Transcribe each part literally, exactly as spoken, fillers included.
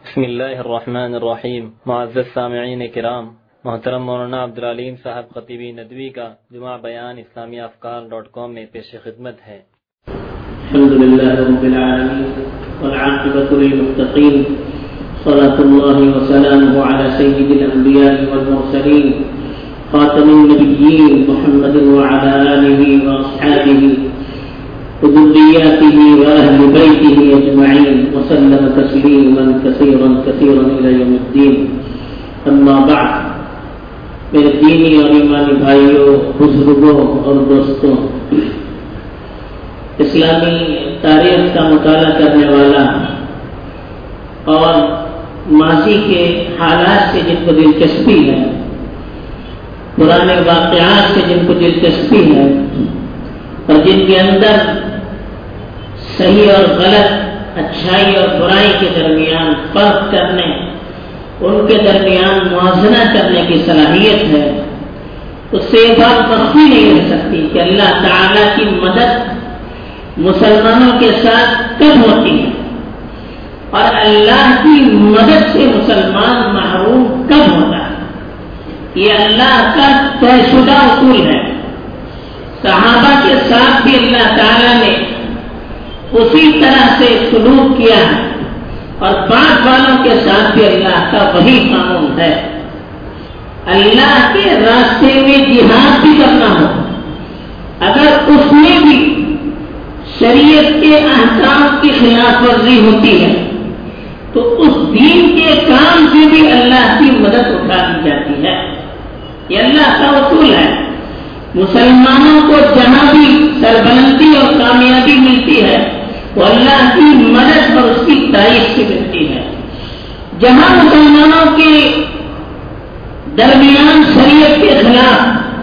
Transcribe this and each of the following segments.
بسم اللہ الرحمن الرحیم۔ معزز سامعین کرام، محترم مولانا عبدالعلیم صاحب خطیبی ندوی کا جمعہ بیان اسلامی افکار ڈاٹ کام میں پیش خدمت ہے۔ الحمد للہ رب العالمین والعاقبۃ للمتقین، صلاۃ اللہ وسلامہ علی سید الانبیاء والمرسلین خاتم النبیین محمد وعلی آلہ واصحابہ وذرياته وأهل بيته أجمعين وسلم تسليما كثيرا كثيرا إلى يوم الدين. أما بعد، میرے دینی اور ایمانی بھائیوں، بزرگوں اور دوستوں، اسلامی تاریخ کا مطالعہ کرنے والا اور ماضی کے حالات سے جن کو دلچسپی ہے، پرانے واقعات سے جن کو دلچسپی ہے اور جن کے اندر صحیح اور غلط، اچھائی اور برائی کے درمیان فرق کرنے، ان کے درمیان موازنہ کرنے کی صلاحیت ہے، اس سے یہ بات مخفی نہیں رہ سکتی کہ اللہ تعالیٰ کی مدد مسلمانوں کے ساتھ کب ہوتی ہے اور اللہ کی مدد سے مسلمان محروم کب ہوتا ہے۔ یہ اللہ کا طے شدہ اصول ہے۔ صحابہ کے ساتھ بھی اللہ تعالیٰ نے اسی طرح سے سلوک کیا ہے اور بعد والوں کے ساتھ بھی اللہ کا وہی قانون ہے۔ اللہ کے راستے میں جہاد بھی کرنا ہو، اگر اس میں بھی شریعت کے احکام کی خلاف ورزی ہوتی ہے تو اس دین کے کام سے بھی اللہ کی مدد اٹھا دی جاتی ہے۔ یہ اللہ کا اصول ہے۔ مسلمانوں کو جہاں بھی سربلندی اور کامیابی ملتی ہے وہ اللہ کی مدد اور اس کی تائید سے ملتی ہے۔ جہاں مسلمانوں کے درمیان شریعت کے خلاف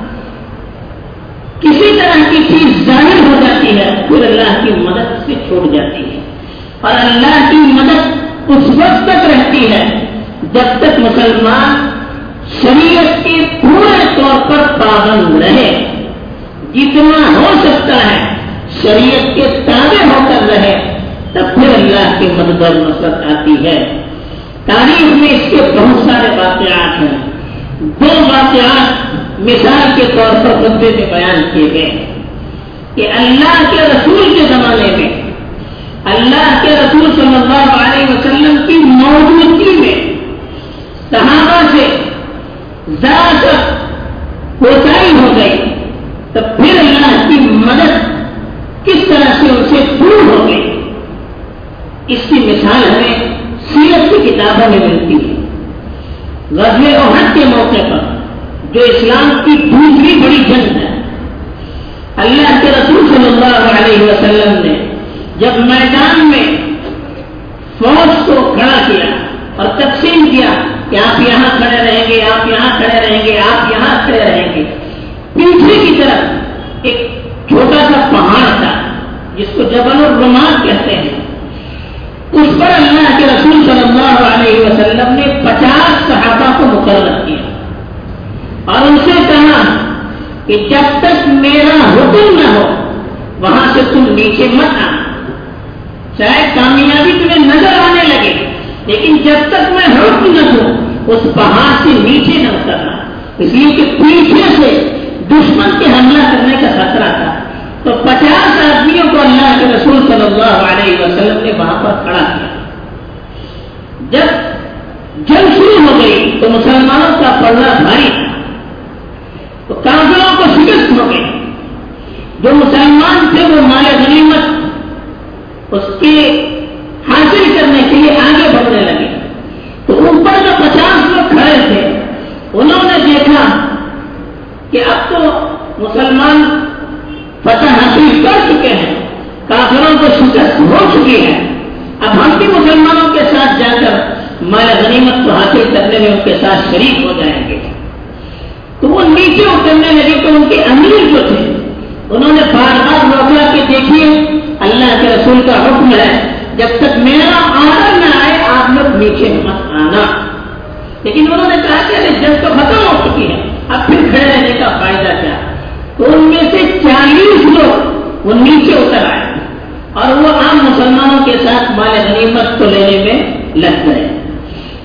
کسی طرح کی چیز ظاہر ہو جاتی ہے پھر اللہ کی مدد سے چھوڑ جاتی ہے، اور اللہ کی مدد اس وقت تک رہتی ہے جب تک مسلمان شریعت کے پورے طور پر پابند رہے، جتنا ہو سکتا ہے شریعت کے تابع ہو کر رہے، تب پھر اللہ کی مدد اور نصرت آتی ہے۔ تاریخ میں اس کے بہت سارے واقعات ہیں۔ دو واقعات مثال کے طور پر خطبے میں بیان کیے گئے کہ اللہ کے رسول کے زمانے میں اللہ کے رسول صلی اللہ علیہ وسلم کی موجودگی میں صحابہ سے ذرا سا کوتاہی ہو گئی، تب پھر اللہ کی مدد کس طرح سے ان سے دور ہو گئی، اس کی مثال ہمیں سیرت کی کتابوں میں ملتی ہے۔ غزوہ احد کے موقع پر جو اسلام کی دوسری بڑی جنگ ہے، اللہ کے رسول صلی اللہ علیہ وسلم نے جب میدان میں فوج کو کھڑا کیا اور تقسیم کیا کہ آپ یہاں کھڑے رہیں گے، آپ یہاں کھڑے رہیں گے، آپ یہاں کھڑے رہیں گے، پیچھے کی طرف ایک چھوٹا سا پہاڑ تھا جس کو جبل الرماد کہتے ہیں، اس پر اللہ کے رسول صلی اللہ علیہ وسلم نے پچاس صحابہ کو مقرر کیا اور ان سے کہا کہ جب تک میرا حکم نہ ہو وہاں سے تم نیچے مت آنا، چاہے کامیابی تمہیں نظر آنے لگے لیکن جب تک میں حکم نہ دوں اس پہاڑ سے نیچے نہ اترنا، اس لیے کہ پیچھے سے دشمن کے حملہ کرنے کا خطرہ تھا۔ تو پچاس آدمیوں کو اللہ کے رسول صلی اللہ علیہ وسلم نے وہاں پر کھڑا کیا۔ جب جنگ شروع ہو گئی تو مسلمانوں کا پلڑا بھاری تھا، تو کافروں کو شکست ہو گئی۔ جو مسلمان تھے وہ مال غنیمت اس کے حاصل کرنے کے لیے آگے بڑھنے لگے، تو اوپر جو پچاس لوگ کھڑے تھے انہوں نے دیکھا کہ اب تو مسلمان فتح حاصل کر چکے ہیں، کافروں کو شکست ہو چکی ہے، اب ہم بھی مسلمانوں کے ساتھ جا کر مال غنیمت کو حاصل کرنے میں ان کے ساتھ شریک ہو جائیں گے۔ تو وہ نیچے اترنے لگے تو ان کے امیر جو تھے انہوں نے بار بار روکا کہ دیکھیے اللہ کے رسول کا حکم ہے جب تک میرا آرڈر نہ آئے آپ لوگ نیچے مت آنا، لیکن انہوں نے کہا کہ جنگ تو ختم ہو چکی ہے، اب پھر کھڑے رہنے کا فائدہ کیا۔ تو ان میں سے چالیس لوگ وہ نیچے اتر آئے اور وہ عام مسلمانوں کے ساتھ مال غنیمت کو لینے میں لگ گئے۔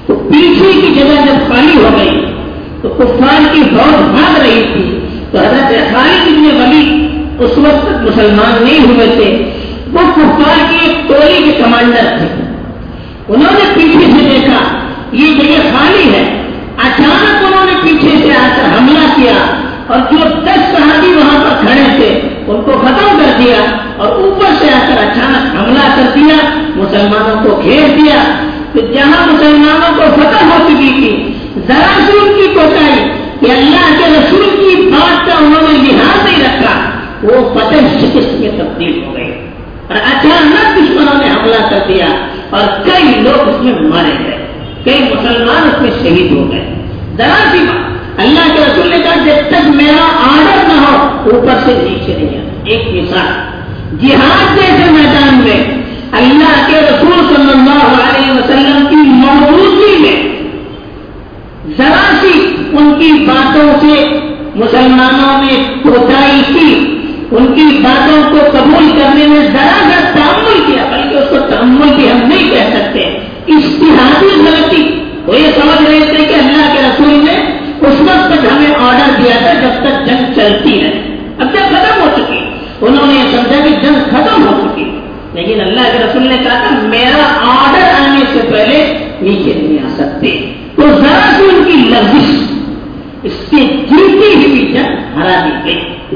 تو پیچھے کی جگہ جب خالی ہو گئی تو کفار کی فوج بھاگ رہی تھی، تو حضرت خالد بن ولید اس وقت تک مسلمان نہیں ہوئے تھے، وہ کفار کی ایک ٹولی کے کمانڈر تھے۔ انہوں نے پیچھے سے دیکھا یہ جگہ خالی ہے، اچانک انہوں نے پیچھے سے آ کر حملہ کیا اور جو دس صحابی وہاں پر کھڑے تھے ان کو ختم کر دیا اور اوپر سے آ کر اچانک حملہ کر دیا، مسلمانوں کو گھیر دیا۔ تو جہاں مسلمانوں کو فتح ہو چکی تھی، ذرا سی ان کی کوتاہی کہ اللہ کے رسول کی بات کا انہوں نے لحاظ نہیں رکھا، وہ فتح شکست میں تبدیل ہو گئی اور اچانک دشمنوں نے حملہ کر دیا اور کئی لوگ اس میں مارے گئے، کئی مسلمان اس میں شہید ہو گئے۔ ذرا سی بات، اللہ کے رسول نے کہا جب تک میرا آرڈر نہ ہو اوپر سے نیچے نہیں آتا۔ ایک مثال، جہاد جیسے میدان میں اللہ کے رسول صلی اللہ علیہ وسلم کی موجودگی میں ذرا سی ان کی باتوں سے مسلمانوں نے کوتاہی کی، ان کی باتوں کو قبول کرنے میں ذرا سا تأمل کیا، بلکہ اس کو تأمل بھی ہم نہیں کہہ سکتے، اجتہادی غلطی، وہ یہ سمجھ رہے تھے کہ اللہ کے رسول نے اس وقت تک ہمیں آرڈر دیا تھا جب تک جنگ چلتی ہے، اب جب ختم ہو چکی انہوں نے یہ سمجھا کہ جنگ ختم ہو چکی، لیکن اللہ کے رسول نے کہا تھا میرا آرڈر آنے سے پہلے نیچے نہیں آ سکتے، تو ذرا سی ان کی لفظ اس سے جیتی ہوئی جنگ ہرا دی گئی۔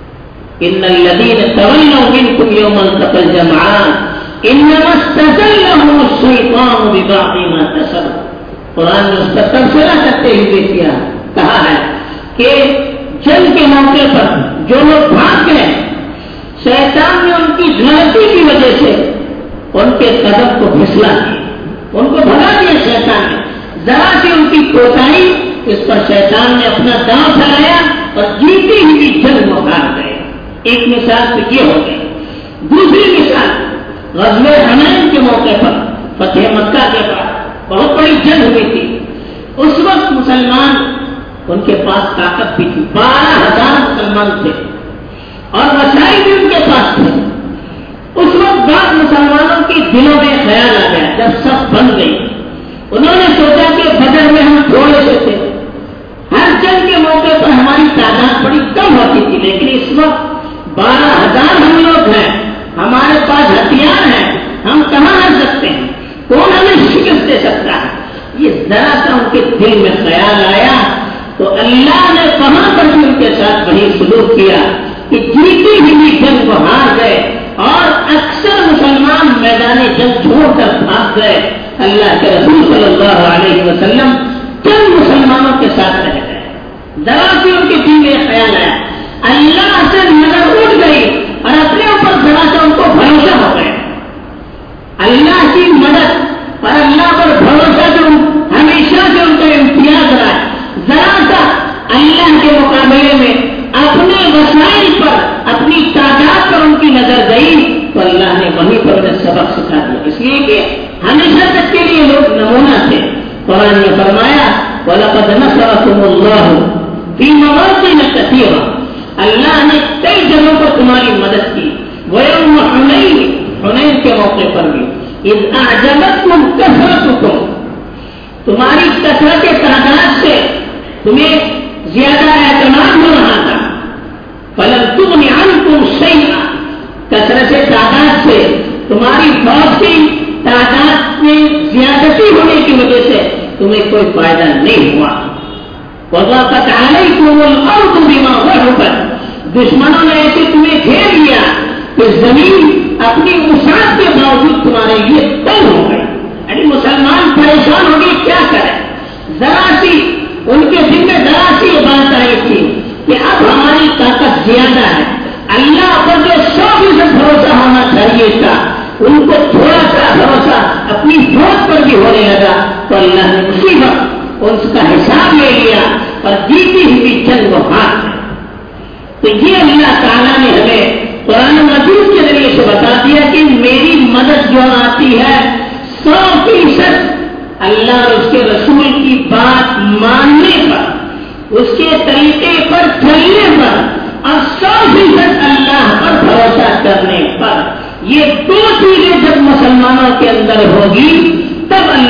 ان الذين تولوا منكم يوم التقى الجمعان انما استزلهم الشيطان ببعض ما كسبوا۔ قرآن نے اس کا تبصرہ کرتے ہوئے کیا کہا ہے کہ جنگ کے موقع پر جو لوگ بھاگ گئے، شیطان نے ان کی غلطی کی وجہ سے ان کے قدم کو پھسلا دیا، ان کو بھگا دیا شیطان نے، ذرا سی ان کی کوتاہی اس پر شیطان نے اپنا داؤ چلایا اور جیتی ہوئی جنگ میں ہار گئے۔ ایک مثال تو یہ ہو گئی۔ دوسری مثال غزوہ حنین کے موقع پر فتح مکہ کے بعد بہت بڑی جنگ ہوئی تھی، اس وقت مسلمان ان کے پاس طاقت بھی تھی، بارہ ہزار مسلمان تھے اور وسائل بھی ان کے پاس تھے۔ اس وقت بعد مسلمانوں کے دلوں میں خیال آ گیا، جب سب بن گئی، انہوں نے سوچا کہ بدر میں ہم تھوڑے سے تھے، ہر جنگ کے موقع پر ہماری تعداد بڑی کم ہوتی تھی، لیکن اس وقت بارہ ہزار ہم لوگ ہیں، ہمارے پاس ہتھیار ہیں، ہم کہاں ہر سکتے ہیں، کون ہمیں شکست دے سکتا ہے؟ یہ ذرا سا ان کے دل میں خیال آیا تو اللہ نے کہاں پر بھی ان کے ساتھ وہی سلوک کیا کہ جیتی ہوئی جنگ کو ہار گئے اور اکثر مسلمان میدان جنگ چھوڑ کر بھاگ گئے۔ اللہ کے رسول صلی اللہ علیہ وسلم چند مسلمانوں کے ساتھ رہ گئے۔ ذرا سی ان کے دل میں خیال آیا، اللہ سے نظر اٹھ گئی اور اپنے اوپر ذرا سا ان کو بھروسہ ہو گیا، اللہ کی مدد اور اللہ پر بھروسہ جو ہمیشہ سے ان کا امتیاز رہا ہے، ذرا سا اللہ کے مقابلے میں اپنے وسائل پر اپنی تعداد پر ان کی نظر گئی تو اللہ نے وہیں پر انہیں سبق سکھا دیا، اس لیے کہ ہمیشہ تک کے لیے لوگ نمونہ تھے۔ قرآن نے فرمایا وَلَقَدْ نَصَرَكُمُ اللَّهُ فِي مَوَاطِنَ كَثِيرَةٍ، اللہ نے کئی جگہوں پر تمہاری مدد کی، وَيَوْمَ حُنَيْنٍ، حنین کے موقع پر بھی، اِذْ أَعْجَبَتْكُمْ كَثْرَتُكُمْ، تمہاری کثرت تعداد سے تمہیں زیادہ اعتماد ہو رہا تھا، فَلَمْ تُغْنِ عَنْكُمْ شَيْئًا، کثرت تعداد سے تمہاری فوج کی تعداد میں زیادتی ہونے کی وجہ سے تمہیں کوئی فائدہ نہیں ہوا۔ وَضَاقَتْ عَلَيْكُمُ الْأَرْضُ بِمَا رَحُبَتْ، دشمنوں نے ایسے تمہیں گھیر لیا کہ زمین اپنی وسعت کے باوجود تمہارے لیے تنگ ہو گئی، یعنی مسلمان پریشان ہو گئے کیا کریں۔ ذرا سی ان کے دل میں ذرا سی یہ بات آئی تھی کہ اب ہماری طاقت زیادہ ہے، اللہ پر جو سو فیصد بھروسہ ہونا چاہیے تھا ان کو تھوڑا سا بھروسہ اپنی فوج پر بھی ہونے لگا تو اللہ نے اسی وقت اس کا حساب لے لیا اور جیتی ہوئی جنگ کو ہاتھ میں۔ تو یہ اللہ تعالیٰ نے ہمیں قرآن مجید کے ذریعے سے بتا دیا کہ میری مدد جو آتی ہے سو فیصد اللہ اور اس کے رسول کی بات ماننے پر، اس کے طریقے پر چلنے پر اور سو فیصد اللہ پر بھروسہ کرنے پر، یہ دو چیزیں جب مسلمانوں کے اندر ہوگی تب اللہ کی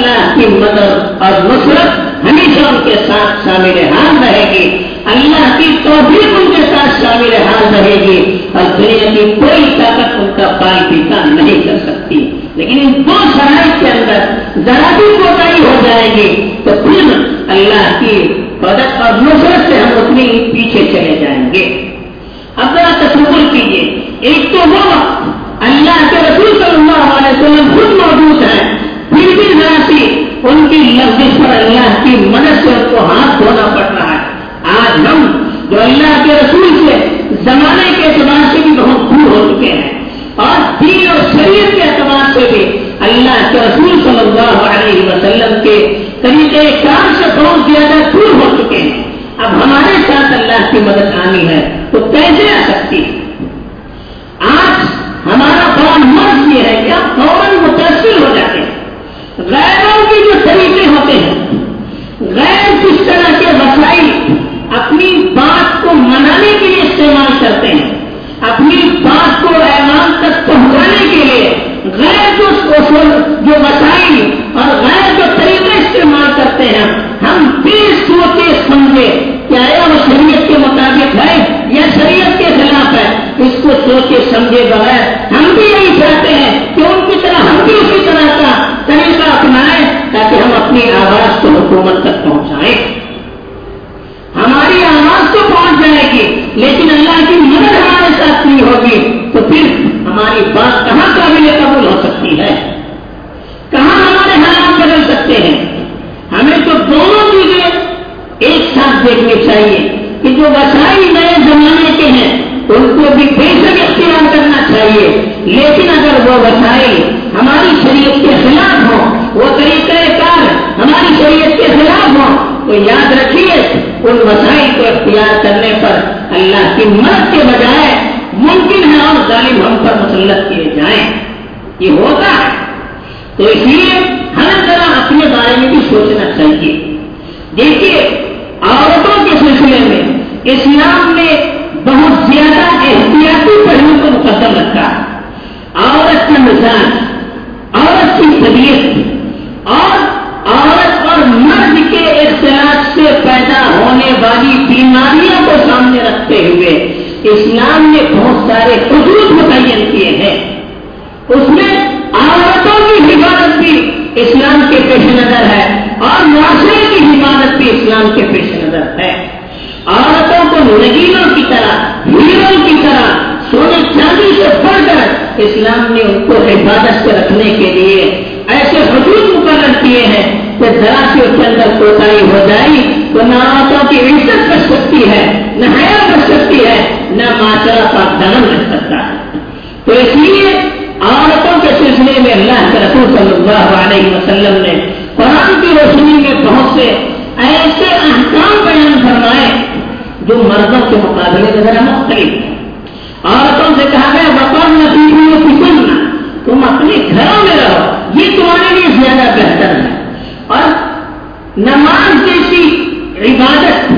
مدد اور نصرت ہمیشہ ان کے ساتھ شامل حال رہے گی، اللہ کی توفیق ان کے ساتھ شامل حال رہے گی، اور دنیا کی کوئی طاقت ان کا پال پیتا نہیں کر سکتی۔ لیکن ان دو شرائط کے اندر ذرا بھی کوتاہی ہو جائے گی تو پھر اللہ کی مدد اور نصرت سے ہم اتنی پیچھے چلے جائیں گے۔ اب ذرا تصور کیجیے، ایک تو وہ وقت اللہ کے رسول صلی اللہ علیہ وسلم خود موجود ہیں، پھر بھی ذرا سی ان کی لفظ پر اللہ کی مدد سے ان کو ہاتھ دھونا پڑ رہا ہے۔ آج ہم جو اللہ کے رسول سے زمانے کے اعتبار سے بھی بہت دور ہو چکے ہیں، اور دین اور شریعت کے اعتبار سے بھی اللہ کے رسول صلی اللہ علیہ وسلم کے طریقے کار سے بہت زیادہ دور ہو چکے ہیں۔ اب ہمارے ساتھ اللہ کی مدد آنی ہے تو کیسے آ سکتی ہے؟ آج ہمارا بڑا مرض یہ ہے کہ ہم فوراً متاثر ہو جاتے ہیں، غیروں کے جو طریقے ہوتے ہیں، غیر کس طرح کے وسائل اپنی بات کو منانے کے لیے استعمال کرتے ہیں، اپنی بات کو ایمان تک پہنچانے کے لیے غیر جو جو وسائل اور غیر جو طریقے استعمال کرتے ہیں، ہم پھر سوچے سمجھے کیا وہ شریعت کے مطابق ہے یا شریعت کے خلاف ہے، اس کو سوچے سمجھے بغیر ہم بھی یہی چاہتے ہیں کہ ان کی طرح ہم بھی اسی طرح کا طریقہ اپنائیں تاکہ ہم اپنی آواز کو حکومت تک پہنچائیں۔ ہماری آواز تو پہنچ جائے گی لیکن اللہ کی مدد ہمارے ساتھ نہیں ہوگی تو پھر ہماری بات کہاں قابل قبول ہو سکتی ہے، کہاں ہمارے حالات بدل سکتے ہیں؟ ہمیں تو دونوں چیزیں ایک ساتھ دیکھنی چاہیے کہ جو وسائل نئے زمانے کے ہیں ان کو بھی بے شک اختیار کرنا چاہیے، لیکن اگر وہ وسائل ہماری شریعت کے خلاف ہوں، وہ طریقہ کار ہماری شریعت کے خلاف ہوں، تو یاد رکھیے ان وسائل کو اختیار کرنے پر اللہ کی مدد کے بجائے ممکن ہے اور ظالم ہم پر مسلط کیے جائیں۔ یہ ہوتا ہے، تو اس لیے ہر طرح اپنے بارے میں بھی سوچنا چاہیے۔ دیکھیے، عورتوں کے سلسلے میں اسلام نے بہت زیادہ احتیاطی پہلو کو مقدم رکھا ہے۔ عورت کا مزاج، عورت کی طبیعت اور عورت اور مرد کے اختلاط سے پیدا ہونے والی بیماریوں کو سامنے رکھتے ہوئے اسلام نے بہت سارے حدود متعین کیے ہیں۔ اس میں عورتوں کی حفاظت بھی اسلام کے پیش نظر ہے اور معاشرے کی حفاظت بھی اسلام کے پیش نظر ہے۔ عورتوں کو نگینوں کی طرح، ہیروں کی طرح، سونے چاندی سے بڑھ کر اسلام نے ان کو حفاظت سے رکھنے کے لیے ایسے حدود مقرر کیے ہیں کہ ذرا سی اس کے اندر کوتاہی ہو جائے تو نہ عورتوں کی عزت بچ سکتی ہے، نہ حیا بچ سکتی ہے، نہ معاشرہ پاک دامن رہ سکتا ہے۔ تو اس لیے عورتوں کے سلسلے میں اللہ کے رسول صلی اللہ علیہ وسلم نے قرآن کی روشنی میں بہت سے ایسے احکام بیان فرمائے جو مردوں کے مقابلے میں ذرا مختلف ہیں۔ عورتوں سے کہا گیا وقال نبیوں کی سننا، تم اپنے گھروں میں رہو، یہ تمہارے لیے زیادہ بہتر ہے۔ اور نماز جیسی عبادت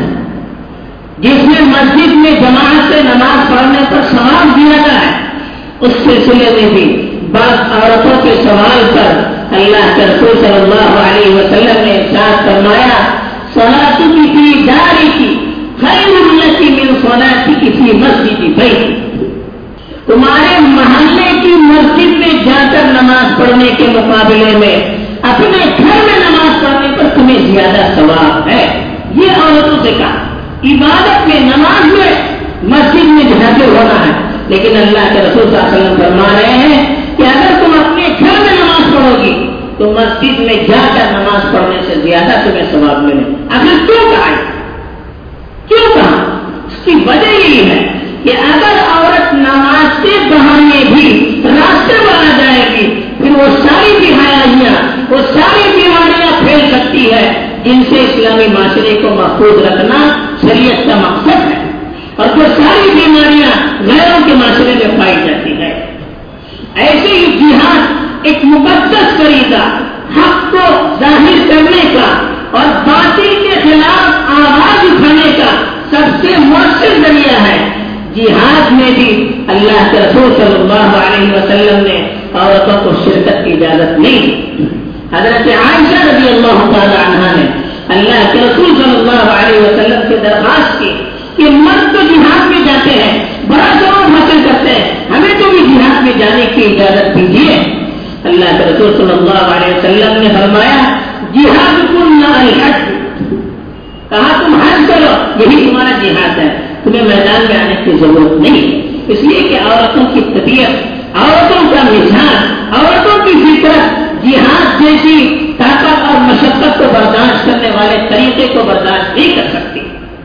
جس میں مسجد میں جماعت سے نماز پڑھنے پر ثواب زیادہ ہے، اس سلسلے میں بھی بعض عورتوں کے سوال پر اللہ کے رسول صلی اللہ علیہ وسلم نے ارشاد فرمایا صلاۃ کی فی داری کی خیر لک من صلاۃ کی فی مسجد بیت، تمہارے محلے کی مسجد میں جا کر نماز پڑھنے کے مقابلے میں اپنے گھر میں نماز پڑھنے پر تمہیں زیادہ ثواب ہے۔ یہ عورتوں سے کہا عبادت میں، نماز میں مسجد میں حاضر ہونا ہے، لیکن اللہ کے رسول صلی اللہ علیہ وسلم فرما رہے ہیں کہ اگر تم اپنے گھر میں نماز پڑھو گی تو مسجد میں جا کر نماز پڑھنے سے زیادہ تمہیں ثواب ملے۔ آخر کیوں کہا کیوں کہا اس کی وجہ یہی ہے کہ اگر عورت نماز کے بہانے بھی راستے پر آ جائے گی پھر وہ ساری بیماریاں وہ ساری بیماریاں پھیل سکتی ہے جن سے اسلامی معاشرے کو محفوظ رکھنا شریعت کا مقصد ہے، اور جو ساری بیماریاں غیروں کے معاشرے میں پائی جاتی ہے۔ ایسے ہی جہاد ایک مقدس طریقہ حق کو ظاہر کرنے کا اور باطل کے خلاف آواز اٹھانے کا سب سے مؤثر ذریعہ ہے۔ جہاد میں بھی اللہ کے رسول صلی اللہ علیہ وسلم نے عورتوں کو شرکت کی اجازت نہیں دی۔ حضرت عائشہ رضی اللہ کہ مرد تو جہاد میں جاتے ہیں، بڑا ثواب حاصل کرتے ہیں، ہمیں تو بھی جہاد میں جانے کی اجازت دیجیے۔ اللہ کے رسول صلی اللہ علیہ وسلم نے فرمایا جہاد کن الحج، کہا تم حج کرو، یہی تمہارا جہاد ہے، تمہیں میدان میں آنے کی ضرورت نہیں، اس لیے کہ عورتوں کی طبیعت، عورتوں کا مزاج، عورتوں کی فطرت جہاد جیسی طاقت اور مشقت کو برداشت کرنے والے طریقے کو برداشت نہیں کر سکتی۔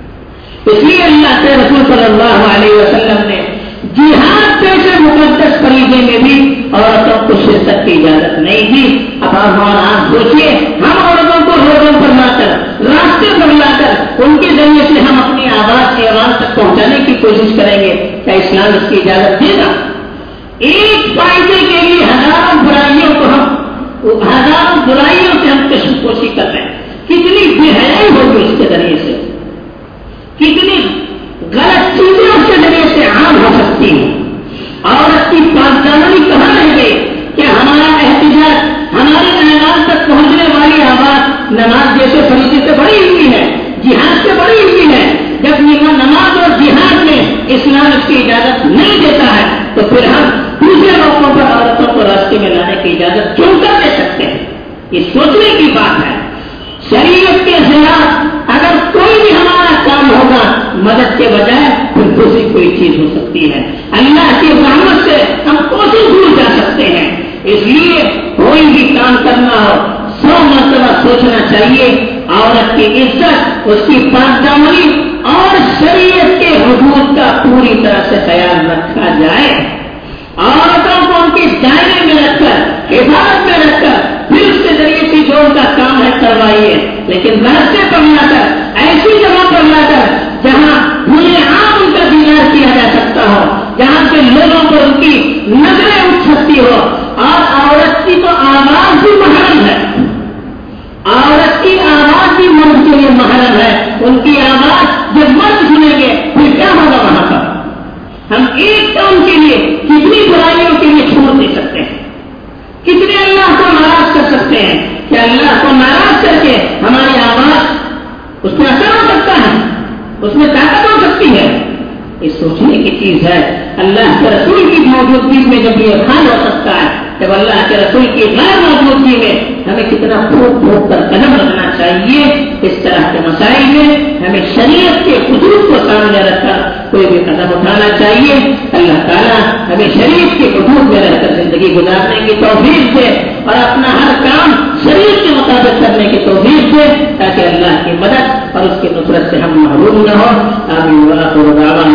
اس لیے اللہ کے رسول صلی اللہ علیہ وسلم نے جہاد جیسے مقدس فریضے میں بھی عورتوں کو شرکت کی اجازت نہیں دی۔ اب آپ سوچیے، ہم عورتوں کو روڈوں پر لا کر، راستے پر لا کر ان کے ذریعے سے ہم اپنی آواز ایوان تک پہنچانے کی کوشش کریں گے، کیا اسلام اس کی اجازت دے گا؟ ایک فائدے کے لیے ہزاروں برائیوں کو ہم ہزاروں برائیوں سے ہم کشم کوشی کر رہے ہیں۔ کتنی بے حیائی ہوگی اس کے ذریعے سے، کتنی غلط چیزیں اس کے ذریعے سے عام ہو سکتی ہیں۔ عورت کی پاکدامنی کہاں رہ گئی کہ ہمارا احتجاج، ہماری اعلان تک پہنچنے والی آواز نماز جیسے فریضے سے بڑی ہوئی ہے، جہاد سے بڑی ہوئی ہے۔ جب نماز اور جہاد میں اسلام اس کی اجازت نہیں دیتا ہے تو پھر ہم دوسرے موقعوں پر عورتوں کو راستے میں لانے کی اجازت کیوں کر دے سکتے ہیں؟ یہ سوچنے کی بات ہے۔ شریعت کے خلاف اگر کوئی بھی ہمارا کام ہوگا مدد کے بجائے پھر دوسری کوئی چیز ہو سکتی ہے۔ اللہ کی رحمت سے ہم کوشش دور جا سکتے ہیں۔ اس لیے کوئی بھی کام کرنا ہو سو مرتبہ سوچنا چاہیے، عورت کی عزت، اس کی پاکدامنی اور شریعت کے حدود کا پوری طرح سے خیال رکھا جائے۔ عورتوں کو ان کے دائرے میں رکھ کر، حفاظت میں رکھ کر پھر اس کے ذریعے سے جو ان کا کام ہے کروائیے، لیکن راستے پر لا کر، ایسی جگہ پر لا کر جہاں کھلے عام ان کا دیدار کیا جا سکتا ہو، جہاں سے لوگوں کو ان کی نظریں اٹھ سکتی ہو۔ اور عورت کی تو آواز بھی محرم ہے، عورت کی آواز بھی مرد کے لیے محرم ہے۔ ان کی آواز جب مرد سنیں گے پھر کیا ہوگا وہاں پر؟ ہم ایک کام کے لیے کتنی برائیوں کے لیے چھوڑ دے سکتے ہیں، کتنے اللہ کو ناراض کر سکتے ہیں کہ اللہ کو ناراض کر کے ہماری آواز اس میں اثر ہو سکتا ہے، اس میں طاقت ہو سکتی ہے۔ یہ سوچنے کی چیز ہے۔ اللہ کے رسول کی موجودگی میں جب یہ حال ہو سکتا ہے، جب اللہ کے رسول کی غیر موجودگی میں ہمیں کتنا پھونک پھونک کر قدم رکھنا چاہیے۔ اس طرح کے مسائل میں ہمیں شریعت کے حدود کو سامنے رکھ کر کوئی بھی قدم اٹھانا چاہیے۔ اللہ تعالیٰ ہمیں شریعت کے حدود میں رہ کر زندگی گزارنے کی توفیق دے اور اپنا ہر کام شریعت کے مطابق کرنے کی توفیق دے، تاکہ اللہ کی مدد اور اس کی نصرت سے ہم محروم نہ ہو۔ آمین۔